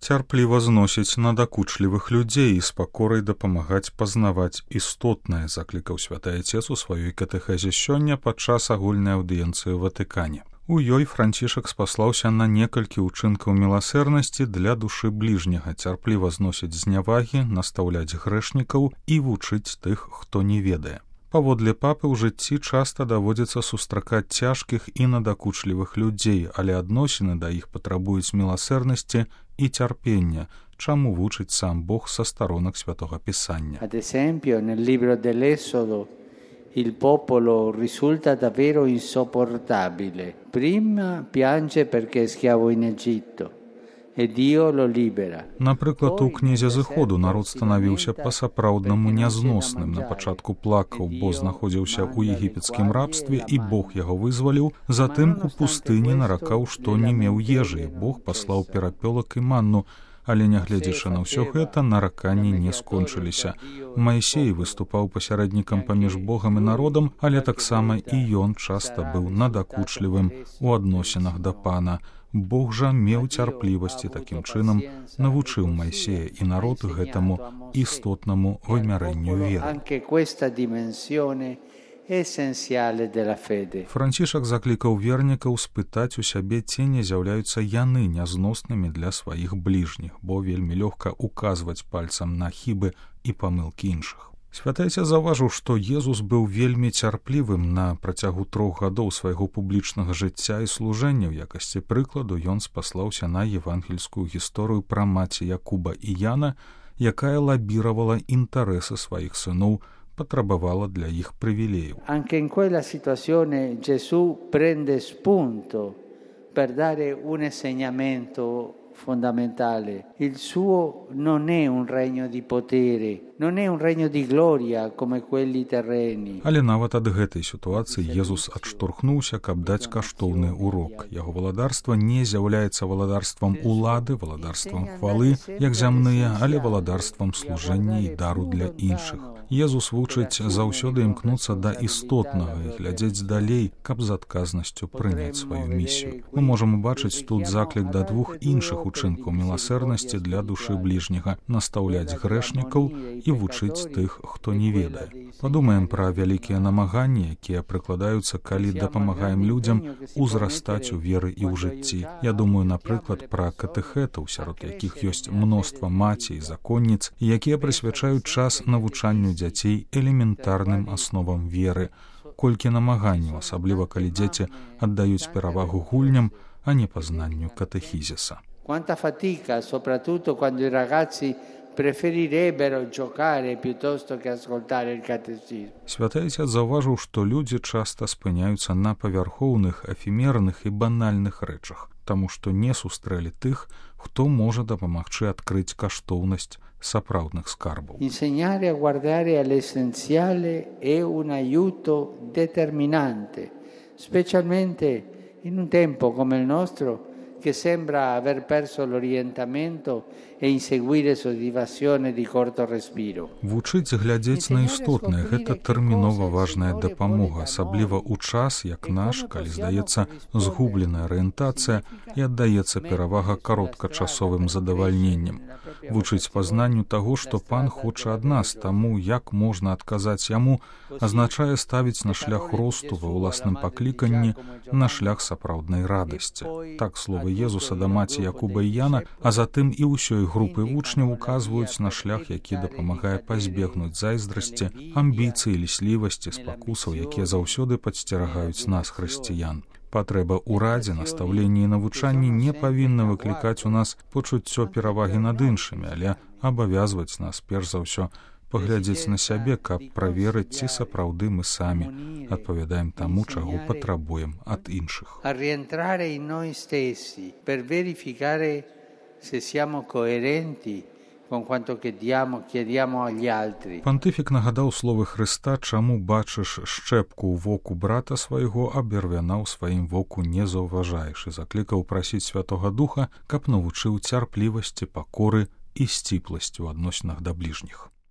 Цярпліва зносіць надакучлівых людзей і з пакорай дапамагаць пазнаваць істотнае, заклікаў святы Айцец у сваёй катэхезе сёння падчас агульнай аўдыенцыі ў Ватыкане. У ёй Францішак спаслаўся на некалькі ўчынкаў міласэрнасці для душы бліжняга, цярпліва зносіць знявагі, настаўляць грэшнікаў і вучыць тых, хто не ведае. Паводле папы ў жыцці часта даводзіцца сустракаць цяжкіх і надакучлівых людзей, але адносіны да іх патрабуюць міласэрнасці і цярпення, чаму вучыць сам Бог са старонак Святога Пісання. Ad esempio, nel libro dell'Esodo il popolo risulta davvero insopportabile. Prima piange perché è schiavo in Egitto. Напрыклад, у кнізе Зыходу народ станавіўся па-сапраўднаму нязносным. На пачатку плакаў, бо знаходзіўся ў егіпецкім рабстве, і Бог яго вызваліў. Затым у пустыні наракаў, што не меў ежы. Бог паслаў перапёлак і манну, але, нягледзячы на ўсё гэта, нараканні не скончыліся. Маісей выступаў пасярэднікам паміж Богам і народам, але таксама і ён часта быў надакучлівым у адносінах да Пана. Бог жа меў цярплівасць і такім чынам навучыў Майсея і народ гэтаму істотнаму вымярэнню веры. Францішак заклікаў вернікаў спытаць у сябе, ці не з'яўляюцца яны нязноснымі для сваіх бліжніх, бо вельмі лёгка указваць пальцам на хібы і памылкі іншых. Святы Айцец заўважыў, што Езус быў вельмі цярплівым на працягу 3 гадоў свайго публічнага жыцця і служэння. У якасці прыкладу ён спаслаўся на евангельскую гісторыю пра маці Якуба і Яна, якая лабіравала інтарэсы сваіх сыноў, патрабавала для іх прывілеяў. Anche in quella situazione Gesù prende spunto per dare un insegnamento fondamentale. Il suo non è un regno di potere, non è un regno di gloria come quelli terreni. Але нават ад гэтай сітуацыі Езус адштурхнуўся, каб даць каштоўны урок. Яго валадарства не з'яўляецца валадарствам улады, валадарствам хвалы, як зямныя, але валадарствам служэння і дару для іншых. Езус вучыць заўсёды імкнуцца да істотнага і глядзець далей, каб з адказнасцю прыняць сваю місію. Мы можам убачыць тут заклік да 2 іншых учынкаў міласэрнасці для душы бліжняга, настаўляць грэшнікаў і вучыць тых, хто не ведае. Падумаем пра вялікія намаганні, якія прыкладаюцца, калі дапамагаем людзям узрастаць у веры і ў жыцці. Я думаю, напрыклад, пра катэхетаў, сярод якіх ёсць мноства маці і законніц, якія прысвячаюць час навучанню дзяцей элементарным асновам веры. Колькі намаганняў, асабліва калі дзеці аддаюць перавагу гульням, а не пазнанню катэхізіса. Quanta fatica, soprattutto quando i ragazzi preferirebbero giocare piuttosto che ascoltare il catechismo. Святы Айцец заўважыў, што людзі часта спыняюцца на павярхоўных, эфемерных і банальных рэчах, таму што не сустрэлі тых, хто можа дапамагчы адкрыць каштоўнасць сапраўдных скарбаў. Insegnare a guardare all'essenziale è un aiuto determinante, specialmente in un tempo come il nostro, che sembra aver perso l'orientamento e inseguire soddisfazione di corto respiro. Вучыць глядзець на істотнае – гэта тэрмінова важная дапамога, асабліва ў час, як наш, калі здаецца згубленая арыентацыя і аддаецца перавага кароткачасовым задавальненням. Вучыць пазнанню таго, што Пан хоча ад нас, таму як можна адказаць яму, азначае ставіць на шлях росту ва ўласным пакліканні, на шлях сапраўднай радасці. Так словы Езуса да маці Якуба і Яна, а затым і ўсёй групы вучняў указваюць на шлях, які дапамагае пазбегнуць зайздрасці, амбіцыі, ліслівасці, спакусаў, якія заўсёды падсцерагаюць нас, хрысціян. Патрэба ў радзе, настаўленні і навучанні не павінна выклікаць у нас пачуццё перавагі над іншымі, але абавязваць нас, перш за ўсё, паглядзець на сябе, каб праверыць, ці сапраўды мы самі адпавядаем таму, чаго патрабуем ад іншых. A rientrare in noi stessi per verificare se siamo coerenti con quanto chiediamo agli altri. Пантыфік нагадаў словы Хрыста, чаму бачыш шчэпку ў воку брата свайго, а бервяна ў сваім воку не заўважаеш, і заклікаў прасіць Святога Духа, каб навучыў цярплівасці, пакоры і сціпласці ў адносінах да бліжніх.